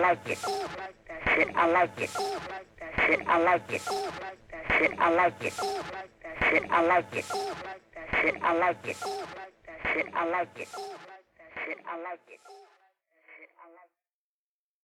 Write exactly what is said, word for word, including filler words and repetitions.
like it. That shit, I like it. That shit, I like it. That shit, I like it. That shit, I like it. That shit, I like it. That shit, I like it. That shit, I like it.